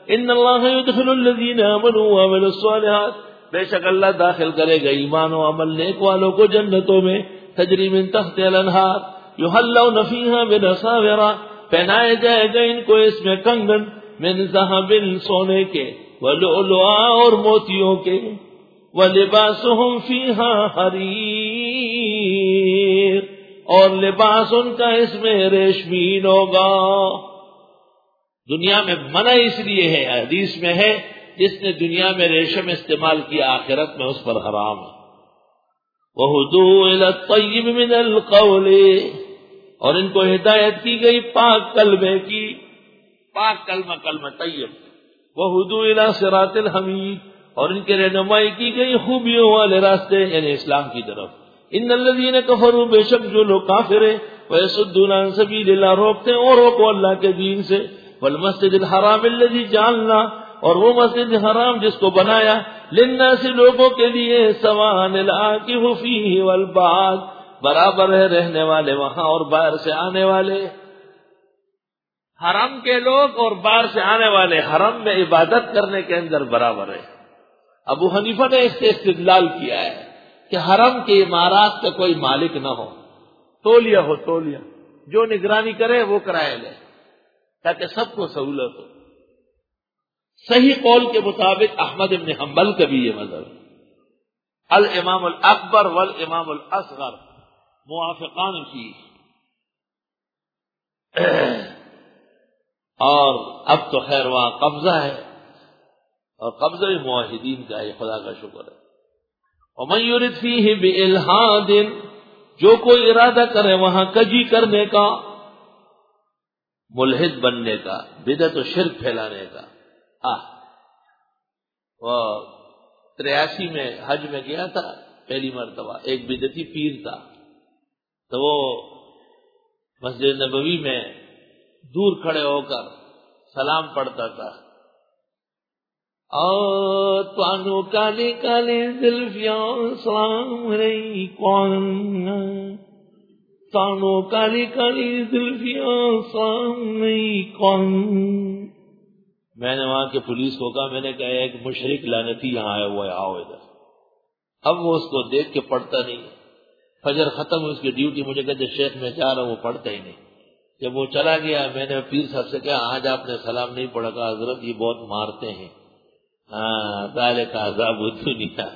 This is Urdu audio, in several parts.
ان اللہ یدخل الذین آمنوا وعملوا الصالحات، بے شک اللہ داخل کرے گا ایمان و عمل نیک والوں کو جنتوں میں، تجری من تحت الانہار، یحلون فیہا من اساور، پہنائے جائے گا ان کو اس میں کنگن، من ذہب، سونے کے، ولؤلؤا، اور موتیوں کے، ولباسہم فیہا حریر، اور لباس ان کا اس میں ریشمین ہوگا۔ دنیا میں منع اس لیے ہے، حدیث میں ہے جس نے دنیا میں ریشم استعمال کیا آخرت میں اس پر حرام ہے۔ وَهُدُوا إِلَى الطَّيِّبِ مِنَ الْقَوْلِ، اور ان کو ہدایت کی گئی پاک کلمے کی، پاک کلمہ کلمہ طیب۔ وَهُدُوا إِلَى صِرَاطِ الْحَمِيدِ، اور ان کے رہنمائی کی گئی خوبیوں والے راستے، یعنی اسلام کی طرف۔ ان الذین کفروا، بے شک جو لوگ کافر ہیں، ویصدون عن سبیل اللہ، روکتے ہیں اور روکو اللہ کے دین سے، والمسجد الحرام الذی جعلنا، اور وہ مسجد حرام جس کو بنایا، للناس، لوگوں کے لیے، سواء العاکف فیہ والباد، برابر ہے رہنے والے وہاں اور باہر سے آنے والے، حرم کے لوگ اور باہر سے آنے والے حرم میں عبادت کرنے کے اندر برابر ہے۔ ابو حنیفہ نے اس سے استدلال کیا ہے کہ حرم کے عمارات کا کوئی مالک نہ ہو، تولیہ ہو، تولیہ، جو نگرانی کرے وہ کرایہ لے تاکہ سب کو سہولت ہو۔ صحیح قول کے مطابق احمد بن حنبل کا بھی یہ مذہب ہے، الامام الاکبر والامام الاصغر موافقان فی، اور اب تو خیر وہاں قبضہ ہے، اور قبضہ بھی موحدین کا ہے، خدا کا شکر ہے۔ ومن یرد فیہ بالحاد، جو کوئی ارادہ کرے وہاں کجی کرنے کا، ملحد بننے کا، بدعت و شرک پھیلانے کا۔ وہ 83 میں حج میں گیا تھا پہلی مرتبہ، ایک بدعتی پیر تھا، تو وہ مسجد نبوی میں دور کھڑے ہو کر سلام پڑھتا تھا، توانو کالی کالی زلفیاں السلام علیکم، توانو کالی کالی زلفیاں السلام علیکم۔ میں نے وہاں کے پولیس کو کہا، میں نے کہا ایک مشرک لعنتی یہاں آیا ہوا ہے، آؤ ادھر۔ اب وہ اس کو دیکھ کے پڑھتا نہیں، فجر ختم ہوئی اس کی ڈیوٹی، مجھے کہتے شیخ میں جا رہا ہوں، وہ پڑھتا ہی نہیں۔ جب وہ چلا گیا میں نے پیر صاحب سے کہا آج آپ نے سلام نہیں پڑھا، کہا حضرت یہ بہت مارتے ہیں، ذالک عذاب الدنیا۔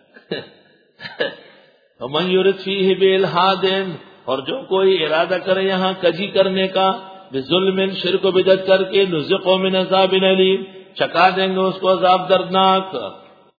ومن یرد فیہ بالحاد، اور جو کوئی ارادہ کرے یہاں کجی کرنے کا، بظلم، شرک و بدعت کر کے، نذقہ من عذاب علیم، چکا دیں گے اس کو عذاب دردناک۔